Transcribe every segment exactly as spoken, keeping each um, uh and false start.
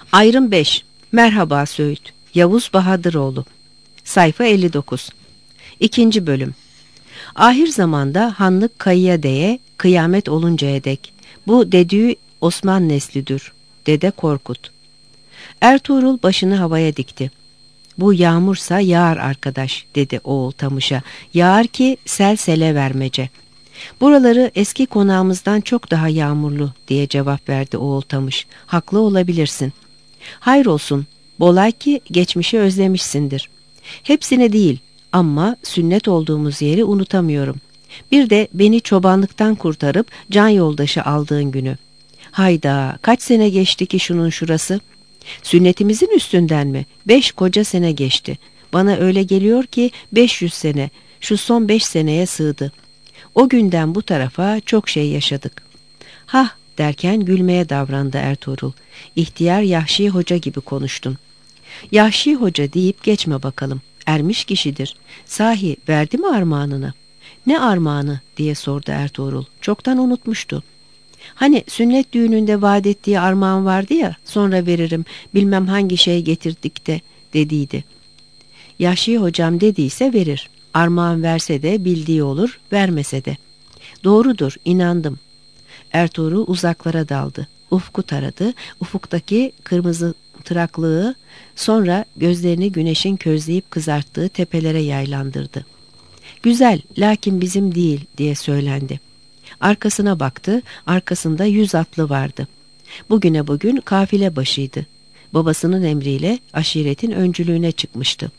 Ayrım beş. Merhaba Söğüt. Yavuz Bahadıroğlu. Sayfa elli dokuz. İkinci bölüm. Ahir zamanda hanlık kayıya değe, kıyamet oluncaya dek. Bu dedüğü Osman neslidir. Dede Korkut. Ertuğrul başını havaya dikti. Bu yağmursa yağar arkadaş, dedi oğul Tamış'a. Yağar ki sel sele vermece. Buraları eski konağımızdan çok daha yağmurlu, diye cevap verdi oğul Tamış. Haklı olabilirsin. Hayrolsun, bolay ki geçmişi özlemişsindir. Hepsine değil ama sünnet olduğumuz yeri unutamıyorum. Bir de beni çobanlıktan kurtarıp can yoldaşı aldığın günü. Hayda, kaç sene geçti ki şunun şurası? Sünnetimizin üstünden mi? Beş koca sene geçti. Bana öyle geliyor ki beş yüz sene, şu son beş seneye sığdı. O günden bu tarafa çok şey yaşadık. Hah derken gülmeye davrandı Ertuğrul. İhtiyar Yahşi Hoca gibi konuştun. Yahşi Hoca deyip geçme bakalım. Ermiş kişidir. Sahi verdi mi armağanını? Ne armağanı diye sordu Ertuğrul. Çoktan unutmuştu. Hani sünnet düğününde vaat ettiği armağan vardı ya, sonra veririm, bilmem hangi şey getirdik de dediydi. Yahşi hocam dediyse verir. Armağan verse de bildiği olur, vermese de. Doğrudur, inandım. Ertuğrul uzaklara daldı. Ufku taradı. Ufuktaki kırmızı tıraklığı, sonra gözlerini güneşin közleyip kızarttığı tepelere yaylandırdı. Güzel, lakin bizim değil diye söylendi. Arkasına baktı, arkasında yüz atlı vardı. Bugüne bugün kafile başıydı. Babasının emriyle aşiretin öncülüğüne çıkmıştı.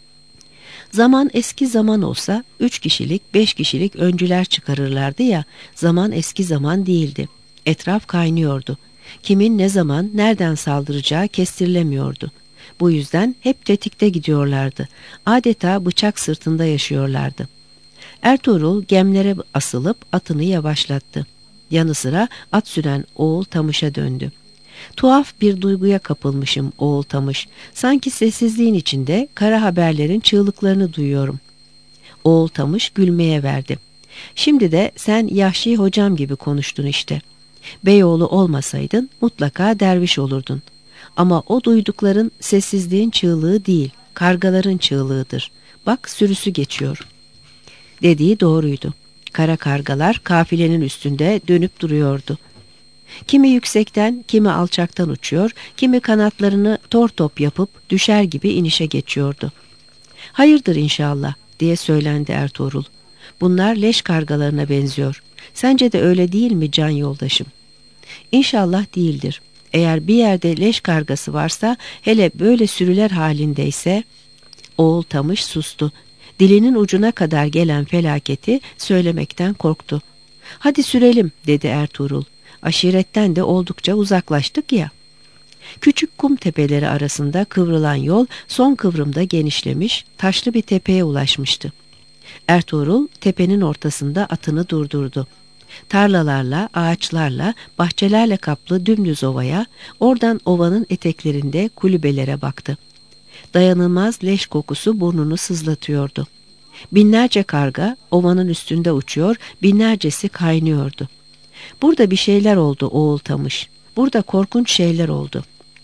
Zaman eski zaman olsa üç kişilik, beş kişilik öncüler çıkarırlardı ya, zaman eski zaman değildi. Etraf kaynıyordu. Kimin ne zaman, nereden saldıracağı kestirilemiyordu. Bu yüzden hep tetikte gidiyorlardı. Adeta bıçak sırtında yaşıyorlardı. Ertuğrul gemlere asılıp atını yavaşlattı. Yanı sıra at süren oğul Tamış'a döndü. Tuhaf bir duyguya kapılmışım oğul Tamış. Sanki sessizliğin içinde kara haberlerin çığlıklarını duyuyorum. Oğul Tamış gülmeye verdi. Şimdi de sen Yahşi hocam gibi konuştun işte. Beyoğlu olmasaydın mutlaka derviş olurdun. Ama o duydukların sessizliğin çığlığı değil, kargaların çığlığıdır. Bak sürüsü geçiyor. Dediği doğruydu. Kara kargalar kafilenin üstünde dönüp duruyordu. Kimi yüksekten, kimi alçaktan uçuyor, kimi kanatlarını tor top yapıp düşer gibi inişe geçiyordu. Hayırdır inşallah diye söylendi Ertuğrul. Bunlar leş kargalarına benziyor. Sence de öyle değil mi can yoldaşım? İnşallah değildir. Eğer bir yerde leş kargası varsa, hele böyle sürüler halindeyse... Oğul Tamış sustu. Dilinin ucuna kadar gelen felaketi söylemekten korktu. Hadi sürelim dedi Ertuğrul. Aşiretten de oldukça uzaklaştık ya. Küçük kum tepeleri arasında kıvrılan yol son kıvrımda genişlemiş, taşlı bir tepeye ulaşmıştı. Ertuğrul tepenin ortasında atını durdurdu. Tarlalarla, ağaçlarla, bahçelerle kaplı dümdüz ovaya, oradan ovanın eteklerinde kulübelere baktı. Dayanılmaz leş kokusu burnunu sızlatıyordu. Binlerce karga ovanın üstünde uçuyor, binlercesi kaynıyordu. Burada bir şeyler oldu oğul Tamış. Burada korkunç şeyler oldu.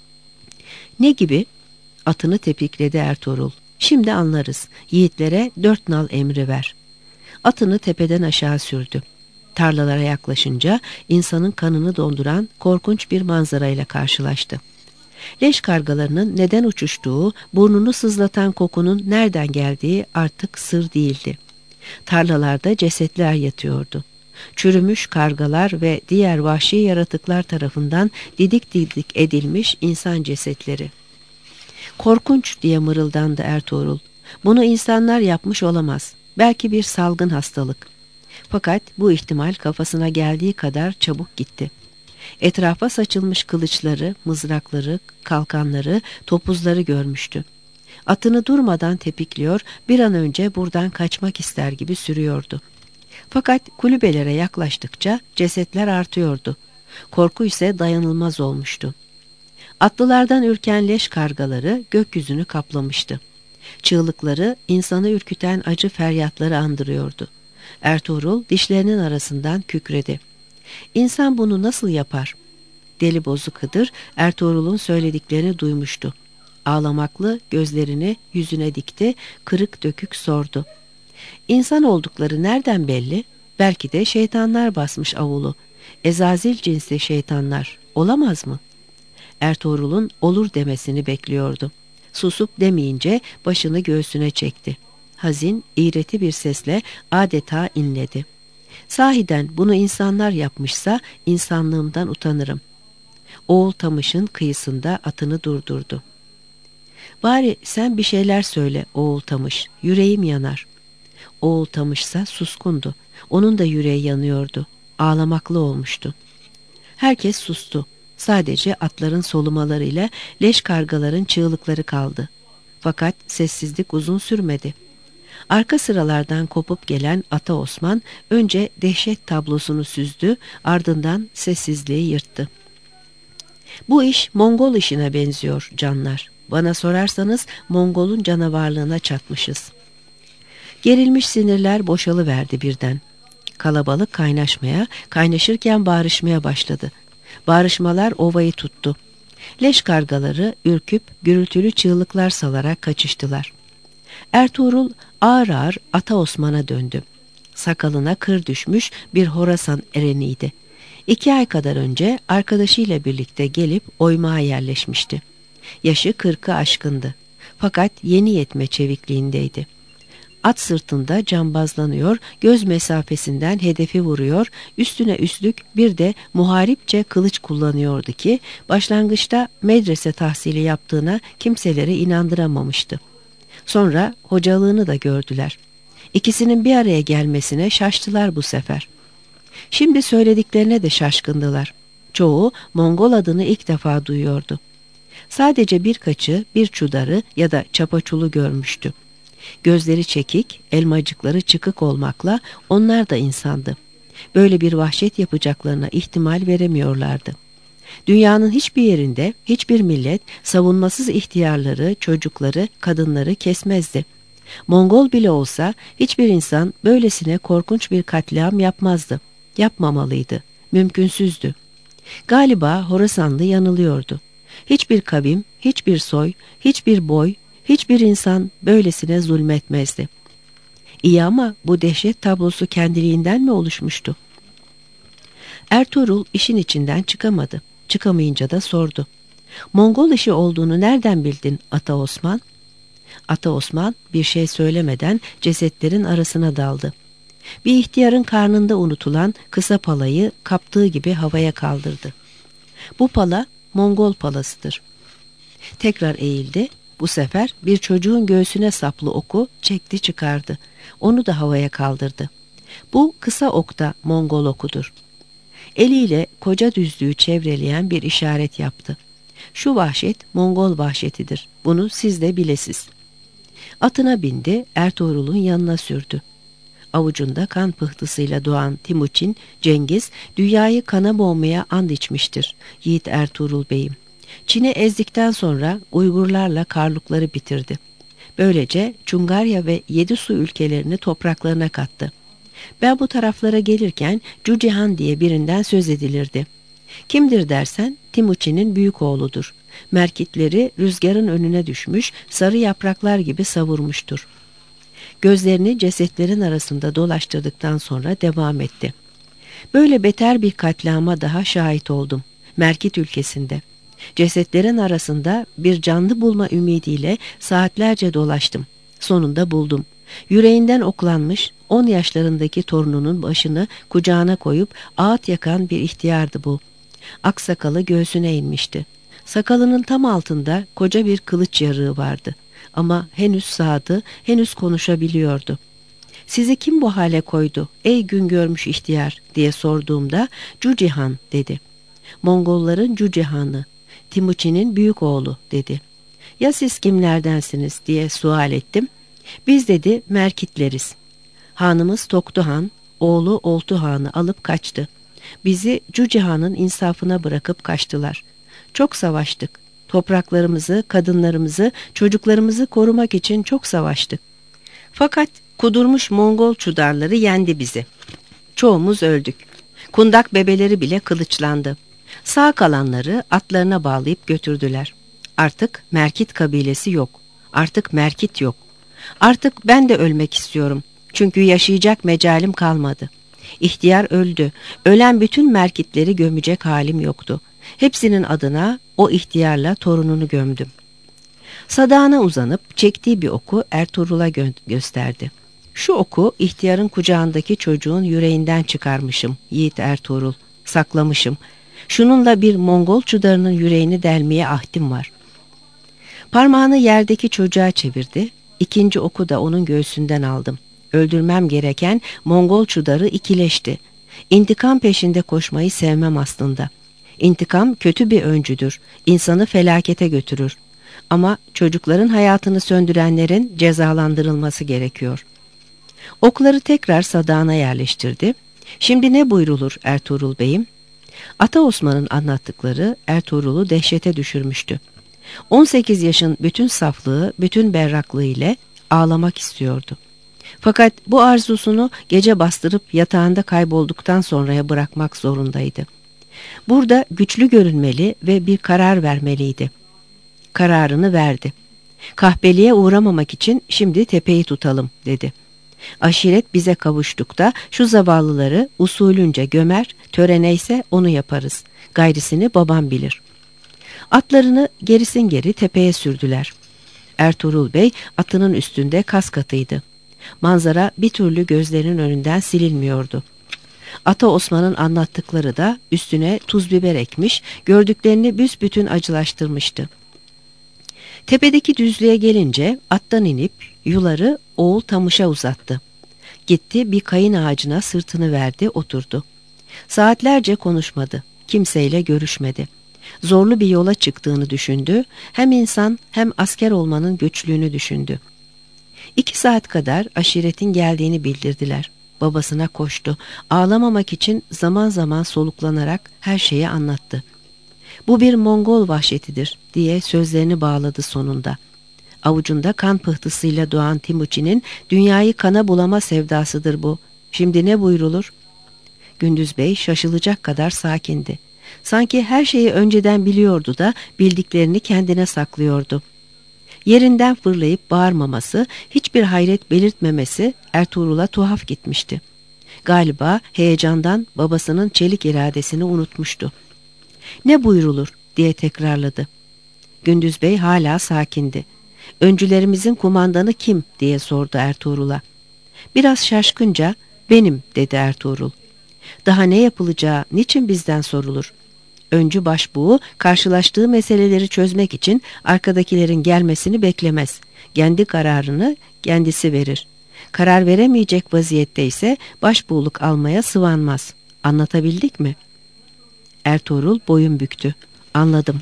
Ne gibi? Atını tepikledi Ertuğrul. Şimdi anlarız. Yiğitlere dört nal emri ver. Atını tepeden aşağı sürdü. Tarlalara yaklaşınca insanın kanını donduran korkunç bir manzarayla karşılaştı. Leş kargalarının neden uçuştuğu, burnunu sızlatan kokunun nereden geldiği artık sır değildi. Tarlalarda cesetler yatıyordu. Çürümüş kargalar ve diğer vahşi yaratıklar tarafından didik didik edilmiş insan cesetleri. Korkunç diye mırıldandı Ertuğrul. Bunu insanlar yapmış olamaz. Belki bir salgın hastalık. Fakat bu ihtimal kafasına geldiği kadar çabuk gitti. Etrafa saçılmış kılıçları, mızrakları, kalkanları, topuzları görmüştü. Atını durmadan tepikliyor, bir an önce buradan kaçmak ister gibi sürüyordu. Fakat kulübelere yaklaştıkça cesetler artıyordu. Korku ise dayanılmaz olmuştu. Atlılardan ürken leş kargaları gökyüzünü kaplamıştı. Çığlıkları insanı ürküten acı feryatları andırıyordu. Ertuğrul dişlerinin arasından kükredi. İnsan bunu nasıl yapar? Deli bozuk Hıdır Ertuğrul'un söylediklerini duymuştu. Ağlamaklı gözlerini yüzüne dikti, kırık dökük sordu. İnsan oldukları nereden belli? Belki de şeytanlar basmış avulu. Ezazil cinsi şeytanlar. Olamaz mı? Ertuğrul'un olur demesini bekliyordu. Susup demeyince başını göğsüne çekti. Hazin, iğreti bir sesle adeta inledi. Sahiden bunu insanlar yapmışsa insanlığımdan utanırım. Oğul Tamış'ın kıyısında atını durdurdu. Bari sen bir şeyler söyle Oğul Tamış, yüreğim yanar. Oğul Tamış'sa suskundu. Onun da yüreği yanıyordu. Ağlamaklı olmuştu. Herkes sustu. Sadece atların solumalarıyla leş kargaların çığlıkları kaldı. Fakat sessizlik uzun sürmedi. Arka sıralardan kopup gelen Ata Osman önce dehşet tablosunu süzdü, ardından sessizliği yırttı. Bu iş Mongol işine benziyor canlar. Bana sorarsanız Mongol'un canavarlığına çatmışız. Gerilmiş sinirler boşalıverdi birden. Kalabalık kaynaşmaya, kaynaşırken bağırışmaya başladı. Bağırışmalar ovayı tuttu. Leş kargaları ürküp gürültülü çığlıklar salarak kaçıştılar. Ertuğrul ağır ağır Ata Osman'a döndü. Sakalına kır düşmüş bir Horasan ereniydi. İki ay kadar önce arkadaşıyla birlikte gelip oymağa yerleşmişti. Yaşı kırkı aşkındı. Fakat yeni yetme çevikliğindeydi. At sırtında cambazlanıyor, göz mesafesinden hedefi vuruyor, üstüne üstlük bir de muharipçe kılıç kullanıyordu ki başlangıçta medrese tahsili yaptığına kimseleri inandıramamıştı. Sonra hocalığını da gördüler. İkisinin bir araya gelmesine şaştılar bu sefer. Şimdi söylediklerine de şaşkındılar. Çoğu Mongol adını ilk defa duyuyordu. Sadece birkaçı bir çudarı ya da çapaçulu görmüştü. Gözleri çekik, elmacıkları çıkık olmakla onlar da insandı. Böyle bir vahşet yapacaklarına ihtimal veremiyorlardı. Dünyanın hiçbir yerinde hiçbir millet savunmasız ihtiyarları, çocukları, kadınları kesmezdi. Mongol bile olsa hiçbir insan böylesine korkunç bir katliam yapmazdı. Yapmamalıydı. Mümkünsüzdü. Galiba Horasanlı yanılıyordu. Hiçbir kavim, hiçbir soy, hiçbir boy, hiçbir insan böylesine zulmetmezdi. İyi ama bu dehşet tablosu kendiliğinden mi oluşmuştu? Ertuğrul işin içinden çıkamadı. Çıkamayınca da sordu. Mongol işi olduğunu nereden bildin Ata Osman? Ata Osman bir şey söylemeden cesetlerin arasına daldı. Bir ihtiyarın karnında unutulan kısa palayı kaptığı gibi havaya kaldırdı. Bu pala Mongol palasıdır. Tekrar eğildi. Bu sefer bir çocuğun göğsüne saplı oku çekti çıkardı. Onu da havaya kaldırdı. Bu kısa okta Mongol okudur. Eliyle koca düzlüğü çevreleyen bir işaret yaptı. Şu vahşet Mongol vahşetidir. Bunu siz de bilesiz. Atına bindi, Ertuğrul'un yanına sürdü. Avucunda kan pıhtısıyla doğan Timuçin, Cengiz, dünyayı kana boğmaya and içmiştir. Yiğit Ertuğrul Bey'im. Çin'i ezdikten sonra Uygurlarla Karlukları bitirdi. Böylece Çungarya ve Yedisu ülkelerini topraklarına kattı. Ben bu taraflara gelirken Cücihan diye birinden söz edilirdi. Kimdir dersen Timuçin'in büyük oğludur. Merkitleri rüzgarın önüne düşmüş, sarı yapraklar gibi savurmuştur. Gözlerini cesetlerin arasında dolaştırdıktan sonra devam etti. Böyle beter bir katliama daha şahit oldum. Merkit ülkesinde. Cesetlerin arasında bir canlı bulma ümidiyle saatlerce dolaştım. Sonunda buldum. Yüreğinden oklanmış on yaşlarındaki torununun başını kucağına koyup ağıt yakan bir ihtiyardı bu. Aksakalı göğsüne inmişti. Sakalının tam altında koca bir kılıç yarığı vardı. Ama henüz sağdı, henüz konuşabiliyordu. Sizi kim bu hale koydu ey gün görmüş ihtiyar diye sorduğumda Cücihan dedi. Mongolların Cücihan'ı, Timuçin'in büyük oğlu dedi. Ya siz kimlerdensiniz diye sual ettim. Biz dedi Merkitleriz. Hanımız Toktuhan, oğlu Oltuhan'ı alıp kaçtı. Bizi Cücihan'ın insafına bırakıp kaçtılar. Çok savaştık. Topraklarımızı, kadınlarımızı, çocuklarımızı korumak için çok savaştık. Fakat kudurmuş Mongol çudarları yendi bizi. Çoğumuz öldük. Kundak bebeleri bile kılıçlandı. Sağ kalanları atlarına bağlayıp götürdüler. Artık Merkit kabilesi yok. Artık Merkit yok. Artık ben de ölmek istiyorum. Çünkü yaşayacak mecalim kalmadı. İhtiyar öldü. Ölen bütün Merkitleri gömecek halim yoktu. Hepsinin adına o ihtiyarla torununu gömdüm. Sadağına uzanıp çektiği bir oku Ertuğrul'a gö gösterdi. Şu oku ihtiyarın kucağındaki çocuğun yüreğinden çıkarmışım yiğit Ertuğrul. Saklamışım. Şununla bir Mongol çudarının yüreğini delmeye ahdim var. Parmağını yerdeki çocuğa çevirdi. İkinci oku da onun göğsünden aldım. Öldürmem gereken Mongol çudarı ikileşti. İntikam peşinde koşmayı sevmem aslında. İntikam kötü bir öncüdür. İnsanı felakete götürür. Ama çocukların hayatını söndürenlerin cezalandırılması gerekiyor. Okları tekrar sadağına yerleştirdi. Şimdi ne buyrulur Ertuğrul Bey'im? Ata Osman'ın anlattıkları Ertuğrul'u dehşete düşürmüştü. on sekiz yaşın bütün saflığı, bütün berraklığı ile ağlamak istiyordu. Fakat bu arzusunu gece bastırıp yatağında kaybolduktan sonraya bırakmak zorundaydı. Burada güçlü görünmeli ve bir karar vermeliydi. Kararını verdi. Kahpeliğe uğramamak için şimdi tepeyi tutalım dedi. Aşiret bize kavuştukta şu zavallıları usulünce gömer, törene ise onu yaparız. Gayrısını babam bilir. Atlarını gerisin geri tepeye sürdüler. Ertuğrul Bey atının üstünde kas katıydı. Manzara bir türlü gözlerinin önünden silinmiyordu. Ata Osman'ın anlattıkları da üstüne tuz biber ekmiş, gördüklerini büsbütün acılaştırmıştı. Tepedeki düzlüğe gelince attan inip yuları oğul Tamış'a uzattı. Gitti bir kayın ağacına sırtını verdi, oturdu. Saatlerce konuşmadı, kimseyle görüşmedi. Zorlu bir yola çıktığını düşündü, hem insan hem asker olmanın güçlüğünü düşündü. İki saat kadar aşiretin geldiğini bildirdiler. Babasına koştu, ağlamamak için zaman zaman soluklanarak her şeyi anlattı. Bu bir Mongol vahşetidir diye sözlerini bağladı sonunda. Avucunda kan pıhtısıyla doğan Timuçin'in dünyayı kana bulama sevdasıdır bu. Şimdi ne buyrulur? Gündüz Bey şaşılacak kadar sakindi. Sanki her şeyi önceden biliyordu da bildiklerini kendine saklıyordu. Yerinden fırlayıp bağırmaması, hiçbir hayret belirtmemesi Ertuğrul'a tuhaf gitmişti. Galiba heyecandan babasının çelik iradesini unutmuştu. Ne buyrulur diye tekrarladı. Gündüz Bey hala sakindi. Öncülerimizin kumandanı kim diye sordu Ertuğrul'a. Biraz şaşkınca benim dedi Ertuğrul. Daha ne yapılacağı niçin bizden sorulur? Öncü başbuğu karşılaştığı meseleleri çözmek için arkadakilerin gelmesini beklemez. Kendi kararını kendisi verir. Karar veremeyecek vaziyette ise başbuğluk almaya sıvanmaz. Anlatabildik mi? Ertuğrul boyun büktü. Anladım.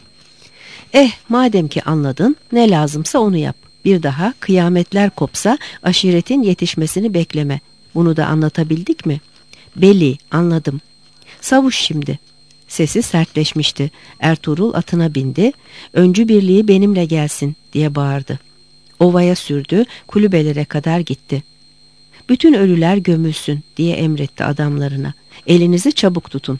Eh madem ki anladın, ne lazımsa onu yap. Bir daha kıyametler kopsa aşiretin yetişmesini bekleme. Bunu da anlatabildik mi? Belli, anladım. Savuş şimdi. Sesi sertleşmişti. Ertuğrul atına bindi. Öncü birliği benimle gelsin diye bağırdı. Ovaya sürdü, kulübelere kadar gitti. Bütün ölüler gömülsün diye emretti adamlarına. Elinizi çabuk tutun.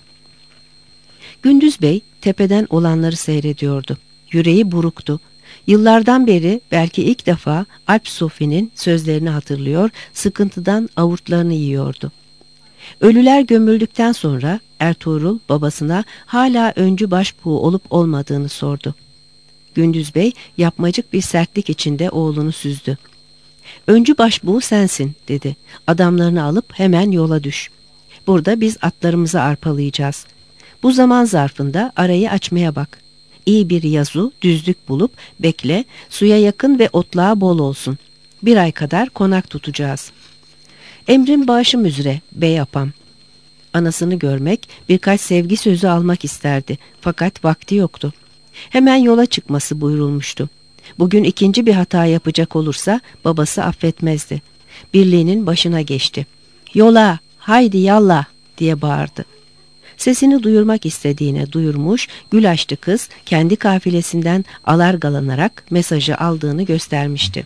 Gündüz Bey tepeden olanları seyrediyordu. Yüreği buruktu. Yıllardan beri belki ilk defa Alp Sofi'nin sözlerini hatırlıyor, sıkıntıdan avurtlarını yiyordu. Ölüler gömüldükten sonra Ertuğrul babasına hala öncü başbuğu olup olmadığını sordu. Gündüz Bey yapmacık bir sertlik içinde oğlunu süzdü. Öncü başbuğu sensin dedi. Adamlarını alıp hemen yola düş. Burada biz atlarımızı arpalayacağız. Bu zaman zarfında arayı açmaya bak. İyi bir yazu, düzlük bulup bekle, suya yakın ve otlağa bol olsun. Bir ay kadar konak tutacağız. Emrin başım üzere bey apam. Anasını görmek, birkaç sevgi sözü almak isterdi. Fakat vakti yoktu. Hemen yola çıkması buyurulmuştu. Bugün ikinci bir hata yapacak olursa babası affetmezdi. Birliğinin başına geçti. Yola, haydi yallah diye bağırdı. Sesini duyurmak istediğine duyurmuş, gül açtı kız kendi kafilesinden alargalanarak mesajı aldığını göstermişti.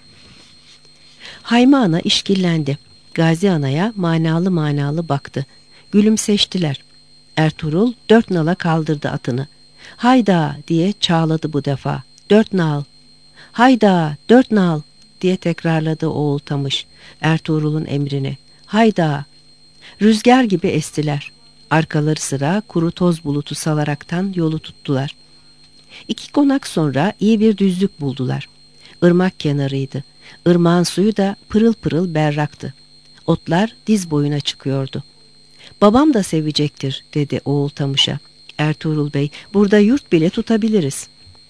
Hayme Ana işkillendi. Gazi Ana'ya manalı manalı baktı. Gülümseştiler. Ertuğrul dört nala kaldırdı atını. Hayda diye çağladı bu defa. Dört nal. Hayda dört nal diye tekrarladı Oğul Tamış Ertuğrul'un emrini. Hayda. Rüzgar gibi estiler. Arkaları sıra kuru toz bulutu salaraktan yolu tuttular. İki konak sonra iyi bir düzlük buldular. Irmak kenarıydı. Irmağın suyu da pırıl pırıl berraktı. Otlar diz boyuna çıkıyordu. Babam da sevecektir dedi Oğul Tamış'a. Ertuğrul Bey, burada yurt bile tutabiliriz.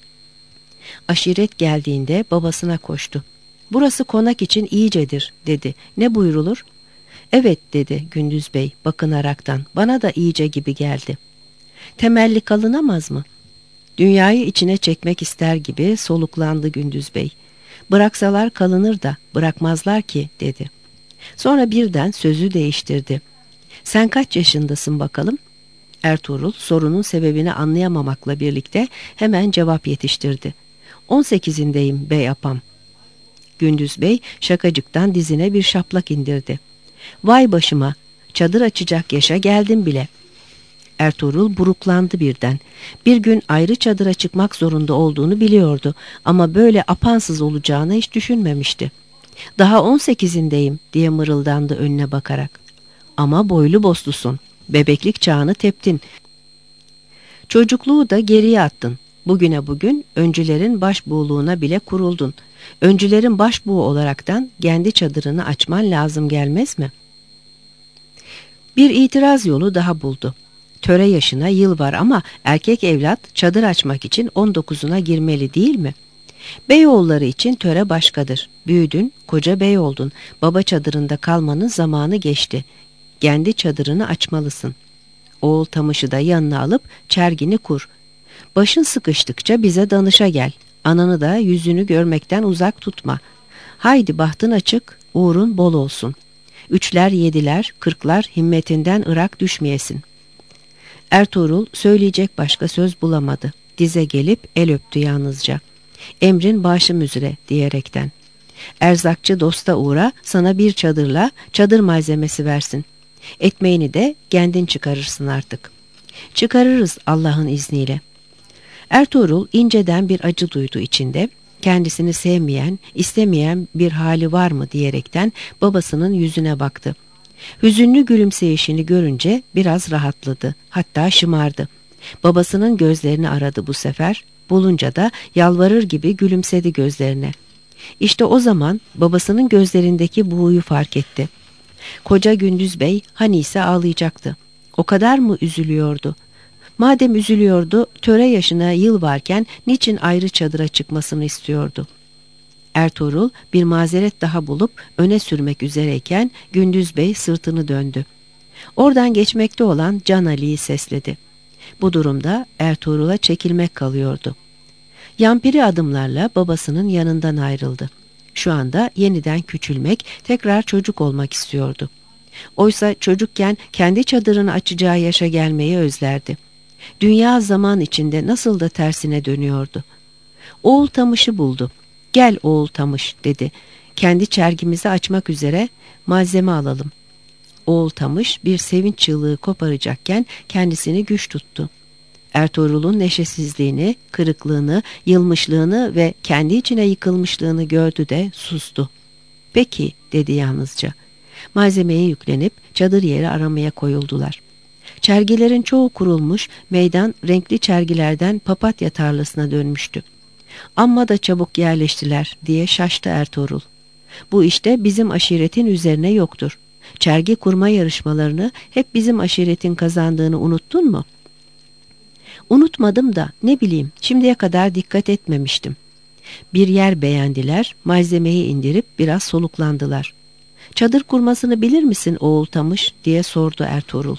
Aşiret geldiğinde babasına koştu. Burası konak için iyicedir dedi. Ne buyrulur? Evet dedi Gündüz Bey bakınaraktan. Bana da iyice gibi geldi. Temelli kalınamaz mı? Dünyayı içine çekmek ister gibi soluklandı Gündüz Bey. Bıraksalar kalınır da bırakmazlar ki dedi. Sonra birden sözü değiştirdi. Sen kaç yaşındasın bakalım? Ertuğrul sorunun sebebini anlayamamakla birlikte hemen cevap yetiştirdi. On sekizindeyim bey apam. Gündüz Bey şakacıktan dizine bir şaplak indirdi. Vay başıma, çadır açacak yaşa geldim bile. Ertuğrul buruklandı birden. Bir gün ayrı çadıra çıkmak zorunda olduğunu biliyordu ama böyle apansız olacağını hiç düşünmemişti. Daha on sekizindeyim diye mırıldandı önüne bakarak. Ama boylu boslusun, bebeklik çağını teptin. Çocukluğu da geriye attın. Bugüne bugün öncülerin başbuğluğuna bile kuruldun. Öncülerin başbuğu olaraktan kendi çadırını açman lazım gelmez mi? Bir itiraz yolu daha buldu. Töre yaşına yıl var ama erkek evlat çadır açmak için on dokuzuna girmeli değil mi? Beyoğulları için töre başkadır. Büyüdün, koca bey oldun. Baba çadırında kalmanın zamanı geçti. Kendi çadırını açmalısın. Oğul Tamış'ı da yanına alıp çergini kur. Başın sıkıştıkça bize danışa gel. Ananı da yüzünü görmekten uzak tutma. Haydi bahtın açık, uğrun bol olsun. Üçler yediler, kırklar himmetinden ırak düşmeyesin. Ertuğrul söyleyecek başka söz bulamadı. Dize gelip el öptü yalnızca. Emrin başım üzere diyerekten. Erzakçı dosta uğra sana bir çadırla çadır malzemesi versin. Ekmeğini de kendin çıkarırsın artık. Çıkarırız Allah'ın izniyle. Ertuğrul inceden bir acı duydu içinde. Kendisini sevmeyen, istemeyen bir hali var mı diyerekten babasının yüzüne baktı. Hüzünlü gülümseyişini görünce biraz rahatladı, hatta şımardı. Babasının gözlerini aradı bu sefer, bulunca da yalvarır gibi gülümsedi gözlerine. İşte o zaman babasının gözlerindeki buğuyu fark etti. Koca Gündüz Bey hani ise ağlayacaktı. O kadar mı üzülüyordu? Madem üzülüyordu, töre yaşına yıl varken niçin ayrı çadıra çıkmasını istiyordu? Ertuğrul bir mazeret daha bulup öne sürmek üzereyken Gündüz Bey sırtını döndü. Oradan geçmekte olan Can Ali'yi sesledi. Bu durumda Ertuğrul'a çekilmek kalıyordu. Yampiri adımlarla babasının yanından ayrıldı. Şu anda yeniden küçülmek, tekrar çocuk olmak istiyordu. Oysa çocukken kendi çadırını açacağı yaşa gelmeyi özlerdi. Dünya zaman içinde nasıl da tersine dönüyordu. Oğul Tamış'ı buldu. Gel Oğul Tamış dedi. Kendi çergimizi açmak üzere malzeme alalım. Oğul Tamış bir sevinç çığlığı koparacakken kendisini güç tuttu. Ertuğrul'un neşesizliğini, kırıklığını, yılmışlığını ve kendi içine yıkılmışlığını gördü de sustu. Peki dedi yalnızca. Malzemeye yüklenip çadır yeri aramaya koyuldular. Çergilerin çoğu kurulmuş, meydan renkli çergilerden papatya tarlasına dönmüştü. Amma da çabuk yerleştiler diye şaştı Ertuğrul. Bu işte bizim aşiretin üzerine yoktur. Çergi kurma yarışmalarını hep bizim aşiretin kazandığını unuttun mu? Unutmadım da ne bileyim şimdiye kadar dikkat etmemiştim. Bir yer beğendiler, malzemeyi indirip biraz soluklandılar. Çadır kurmasını bilir misin Oğul Tamış diye sordu Ertuğrul.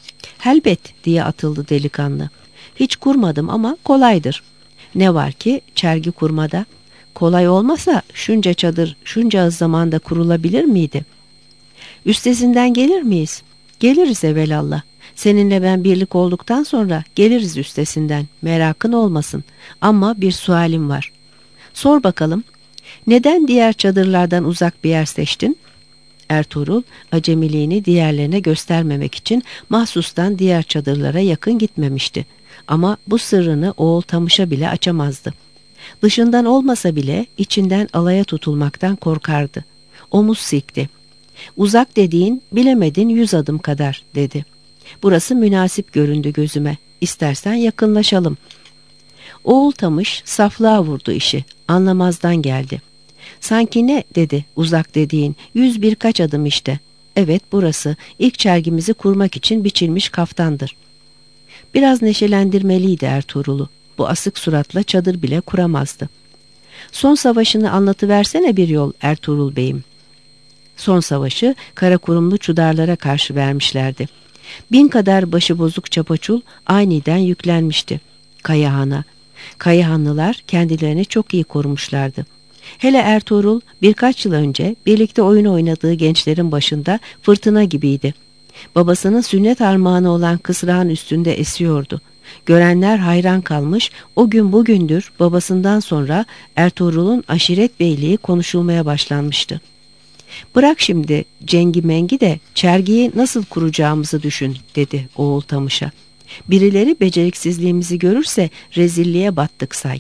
Elbet diye atıldı delikanlı. Hiç kurmadım ama kolaydır. Ne var ki çergi kurmada? Kolay olmasa şunca çadır şunca az zamanda kurulabilir miydi? Üstesinden gelir miyiz? Geliriz evelallah. Seninle ben birlik olduktan sonra geliriz üstesinden. Merakın olmasın. Ama bir sualim var. Sor bakalım. Neden diğer çadırlardan uzak bir yer seçtin? Ertuğrul acemiliğini diğerlerine göstermemek için mahsustan diğer çadırlara yakın gitmemişti. Ama bu sırrını oğul Tamış'a bile açamazdı. Dışından olmasa bile içinden alaya tutulmaktan korkardı. Omuz silkti. "Uzak dediğin bilemedin yüz adım kadar," dedi. "Burası münasip göründü gözüme. İstersen yakınlaşalım." Oğul Tamış saflığa vurdu işi. Anlamazdan geldi. "Sanki ne?" dedi. "Uzak dediğin yüz birkaç adım işte. Evet, burası ilk çergimizi kurmak için biçilmiş kaftandır." Biraz neşelendirmeliydi Ertuğrul'u. Bu asık suratla çadır bile kuramazdı. "Son savaşını anlatıversene bir yol Ertuğrul Bey'im." Son savaşı Karakurumlu Çudarlara karşı vermişlerdi. Bin kadar başıbozuk çapaçul aniden yüklenmişti Kayahan'a. Kayahanlılar kendilerini çok iyi korumuşlardı. Hele Ertuğrul birkaç yıl önce birlikte oyun oynadığı gençlerin başında fırtına gibiydi. Babasının sünnet armağanı olan kısrağın üstünde esiyordu. Görenler hayran kalmış, o gün bugündür babasından sonra Ertuğrul'un aşiret beyliği konuşulmaya başlanmıştı. "Bırak şimdi cengi mengi de çergiyi nasıl kuracağımızı düşün," dedi oğul Tamış'a. "Birileri beceriksizliğimizi görürse rezilliğe battık say."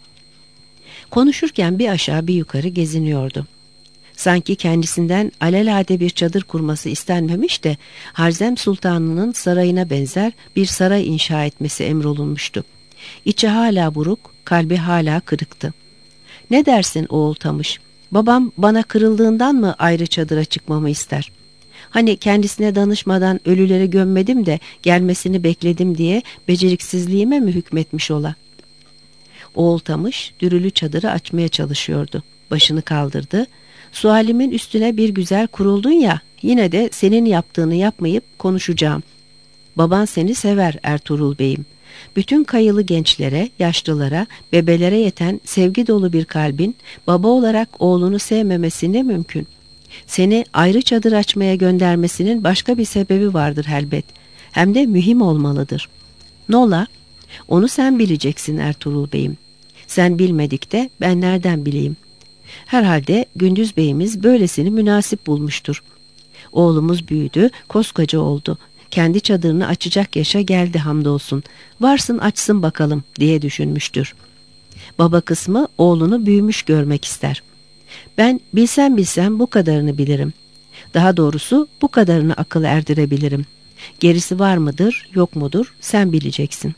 Konuşurken bir aşağı bir yukarı geziniyordu. Sanki kendisinden alelade bir çadır kurması istenmemiş de Harzem Sultanı'nın sarayına benzer bir saray inşa etmesi emrolunmuştu. İçi hala buruk, kalbi hala kırıktı. "Ne dersin oğul Tamış? Babam bana kırıldığından mı ayrı çadıra çıkmamı ister? Hani kendisine danışmadan ölüleri gömmedim de gelmesini bekledim diye beceriksizliğime mi hükmetmiş ola?" Oğul Tamış dürülü çadırı açmaya çalışıyordu. Başını kaldırdı. "Sualimin üstüne bir güzel kuruldun ya, yine de senin yaptığını yapmayıp konuşacağım. Baban seni sever Ertuğrul Bey'im. Bütün kayılı gençlere, yaşlılara, bebelere yeten sevgi dolu bir kalbin baba olarak oğlunu sevmemesi ne mümkün? Seni ayrı çadır açmaya göndermesinin başka bir sebebi vardır elbet. Hem de mühim olmalıdır. Nola? Onu sen bileceksin Ertuğrul Bey'im. Sen bilmedik de ben nereden bileyim? Herhalde Gündüz Bey'imiz böylesini münasip bulmuştur. Oğlumuz büyüdü, koskoca oldu. Kendi çadırını açacak yaşa geldi hamdolsun. Varsın açsın bakalım diye düşünmüştür. Baba kısmı oğlunu büyümüş görmek ister. Ben bilsem bilsem bu kadarını bilirim. Daha doğrusu bu kadarını akıl erdirebilirim. Gerisi var mıdır, yok mudur sen bileceksin.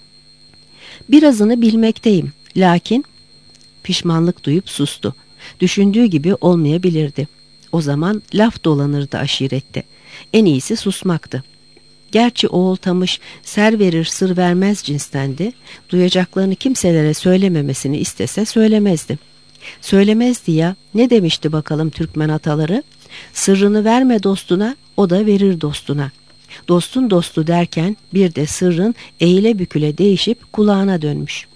Birazını bilmekteyim. Lakin pişmanlık duyup sustu. Düşündüğü gibi olmayabilirdi. O zaman laf dolanırdı aşirette. En iyisi susmaktı. Gerçi oğul Tamış ser verir sır vermez cinstendi. Duyacaklarını kimselere söylememesini istese söylemezdi. Söylemezdi ya, ne demişti bakalım Türkmen ataları? Sırrını verme dostuna, o da verir dostuna. Dostun dostu derken bir de sırrın eğile büküle değişip kulağına dönmüş.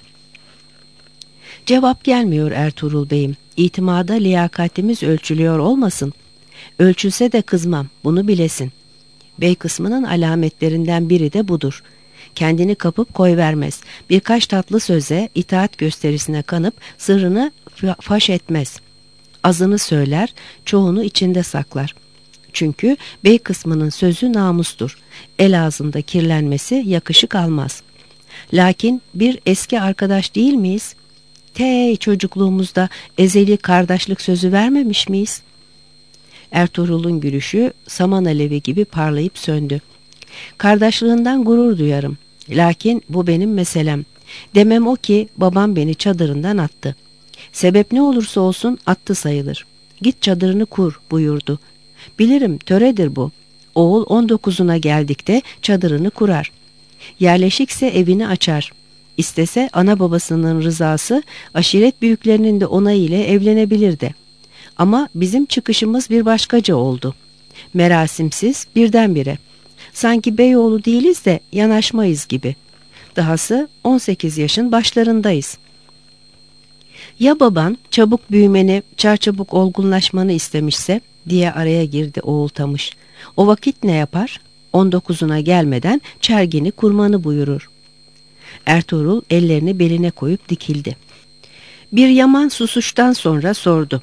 Cevap gelmiyor Ertuğrul Bey'im. İtimada liyakatimiz ölçülüyor olmasın. Ölçülse de kızmam, bunu bilesin. Bey kısmının alametlerinden biri de budur. Kendini kapıp koyvermez. Birkaç tatlı söze, itaat gösterisine kanıp sırrını faş etmez. Azını söyler, çoğunu içinde saklar. Çünkü bey kısmının sözü namustur. El ağzında kirlenmesi yakışık almaz. Lakin bir eski arkadaş değil miyiz? Te çocukluğumuzda ezeli kardeşlik sözü vermemiş miyiz? Ertuğrul'un gülüşü saman alevi gibi parlayıp söndü. Kardeşliğinden gurur duyarım. Lakin bu benim meselem. Demem o ki babam beni çadırından attı. Sebep ne olursa olsun attı sayılır. Git çadırını kur buyurdu. Bilirim töredir bu. Oğul on dokuzuna geldikte çadırını kurar. Yerleşikse evini açar. İstese ana babasının rızası, aşiret büyüklerinin de onayı ile evlenebilir de. Ama bizim çıkışımız bir başkaca oldu. Merasimsiz birdenbire. Sanki beyoğlu değiliz de yanaşmayız gibi. Dahası on sekiz yaşın başlarındayız. Ya baban çabuk büyümeni, çarçabuk olgunlaşmanı istemişse diye araya girdi oğul Tamış. O vakit ne yapar? on dokuzuna gelmeden çergini kurmanı buyurur. Ertuğrul ellerini beline koyup dikildi. Bir yaman susuştan sonra sordu.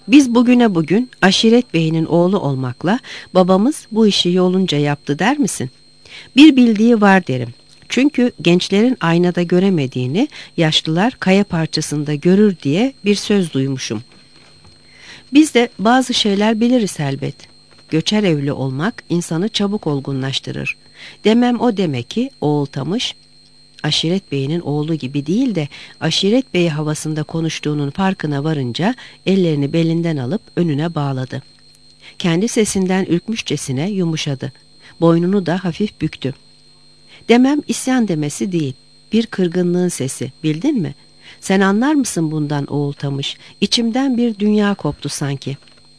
Biz bugüne bugün aşiret beyinin oğlu olmakla babamız bu işi yolunca yaptı der misin? Bir bildiği var derim. Çünkü gençlerin aynada göremediğini yaşlılar kaya parçasında görür diye bir söz duymuşum. Biz de bazı şeyler biliriz elbet. Göçer evli olmak insanı çabuk olgunlaştırır. Demem o demek ki oğul Tamış, aşiret beyinin oğlu gibi değil de aşiret beyi havasında konuştuğunun farkına varınca ellerini belinden alıp önüne bağladı. Kendi sesinden ürkmüşçesine yumuşadı. Boynunu da hafif büktü. Demem isyan demesi değil, bir kırgınlığın sesi, bildin mi? Sen anlar mısın bundan oğul Tamış? İçimden bir dünya koptu sanki.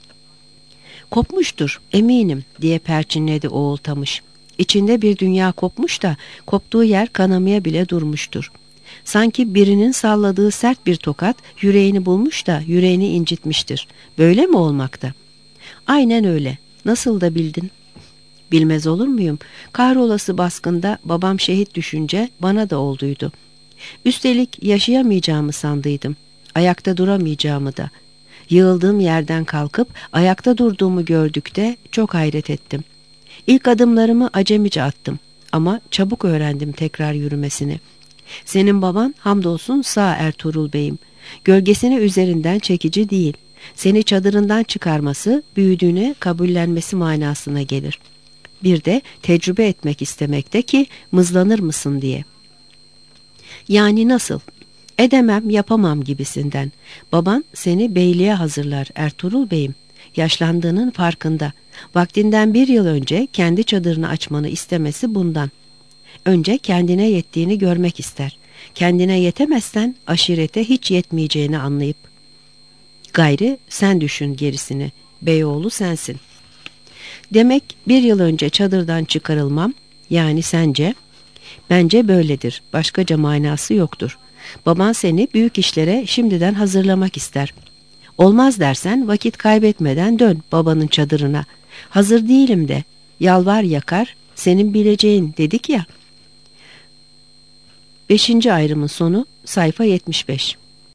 Kopmuştur, eminim diye perçinledi oğul Tamış. İçinde bir dünya kopmuş da koptuğu yer kanamaya bile durmuştur. Sanki birinin salladığı sert bir tokat yüreğini bulmuş da yüreğini incitmiştir. Böyle mi olmakta? Aynen öyle. Nasıl da bildin? Bilmez olur muyum? Kahrolası baskında babam şehit düşünce bana da olduydu. Üstelik yaşayamayacağımı sandıydım. Ayakta duramayacağımı da. Yığıldığım yerden kalkıp ayakta durduğumu gördükte çok hayret ettim. İlk adımlarımı acemice attım ama çabuk öğrendim tekrar yürümesini. Senin baban hamdolsun sağ Ertuğrul Bey'im. Gölgesini üzerinden çekici değil. Seni çadırından çıkarması, büyüdüğüne kabullenmesi manasına gelir. Bir de tecrübe etmek istemekte ki mızlanır mısın diye. Yani nasıl? Edemem, yapamam gibisinden. Baban seni beyliğe hazırlar Ertuğrul Bey'im. Yaşlandığının farkında. Vaktinden bir yıl önce kendi çadırını açmanı istemesi bundan. Önce kendine yettiğini görmek ister. Kendine yetemezsen aşirete hiç yetmeyeceğini anlayıp. Gayrı sen düşün gerisini. Beyoğlu sensin. Demek bir yıl önce çadırdan çıkarılmam, yani sence? Bence böyledir. Başkaca manası yoktur. Baban seni büyük işlere şimdiden hazırlamak ister. Olmaz dersen vakit kaybetmeden dön babanın çadırına. Hazır değilim de, yalvar yakar, senin bileceğin dedik ya. Beşinci ayrımın sonu sayfa yetmiş beş.